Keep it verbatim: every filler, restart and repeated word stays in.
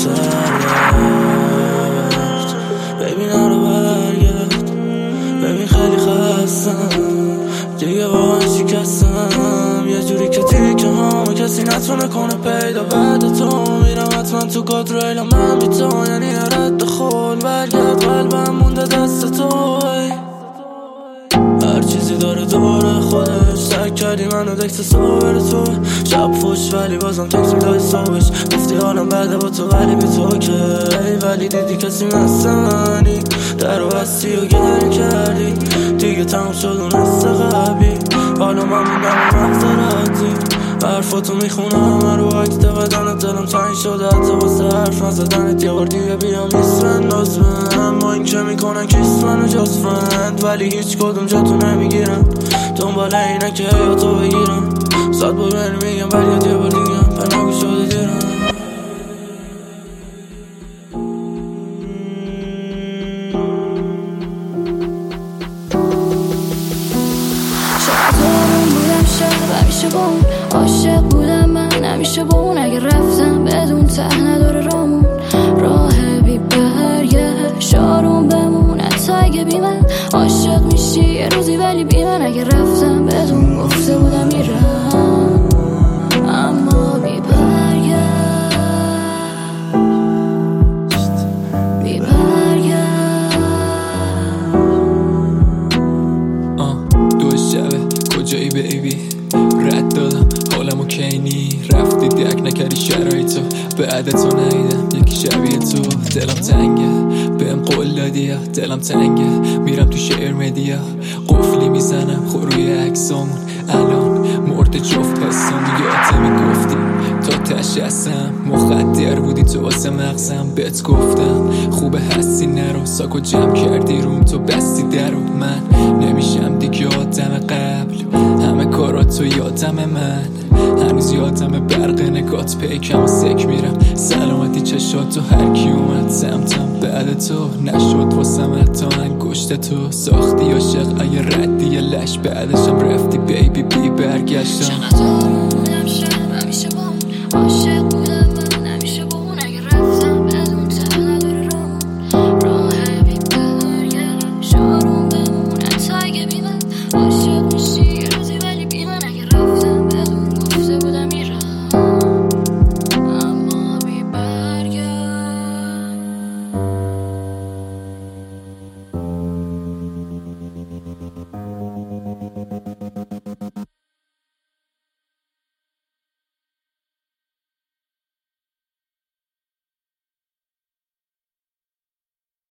برگرد ببین نرو برگرد ببین خیلی خستم دیگه واقعا شکستم یه جوری که تیکه هم کسی نتونه کنه پیدا بعد تو میرم حتما تو گادریل من بی تو یعنی رد خول برگرد قلبم مونده دست تو هر چیزی داره دوره خودش سک کردی منو دکس صبر تو شب فوش ولی بازم تکس میدای صبحش گفتی حالم بعده با تو ولی بی تو که ولی دیدی کسی مثل منی در و بستی و گریه کردی دیگه تموم شد اون حس قبلی حالا من موندم محضراتی حرفاتو میخونم من رو عکس بدنت دلم تنگ شده حتی واسه حرف نزدنت یه بار دیگه بیام میسفند من با این که میکنن کیس منو جزفند ولی هیچ کدوم جا تو نمیگیرم دنبال اینه که حیاتو بگیرم صد بار بری میگم ولی یه بار دیگم پناگو شده دیرم همیشه با اون عاشق بودم من همیشه با اون اگه رفتم بدون ته نداره رامون راه بی برگشت شاروم بمون حتی اگه بی من عاشق میشی یه روزی ولی بی من اگه رفتم بدون گفته بودم میرم اما بی برگشت بی برگشت آه دو شبه کجایی بیبی رد دادم حالمو کینی رفتی درک نکردی شرایطو بعد تو ندیدم یکی شبیه تو دلم تنگه بهم قول دادی دلم تنگه میرم تو شعر مدیا قفلی میزنم خور روی عکسامون الان مرد جفت حسامون یادت میگفتی تا تش هستم مخدر بودی تو واسه مغزم بهت گفتم خوبه هستی نرو ساکو جمع کردی روم تو بستی درو من نمیشم دیگه آدم قبل همه کاراتو یادم من هنوز یادم برق نگات پیکم و سک میرم سلامتی چشاتو هر کی اومد سمتم بعد تو نشد واسم تا انگشت تو ساختی عاشق اگه ردی یه لش بعدشم رفتی بیبی بی برگشتم چقدر بودم شب همیشه با اون عاشق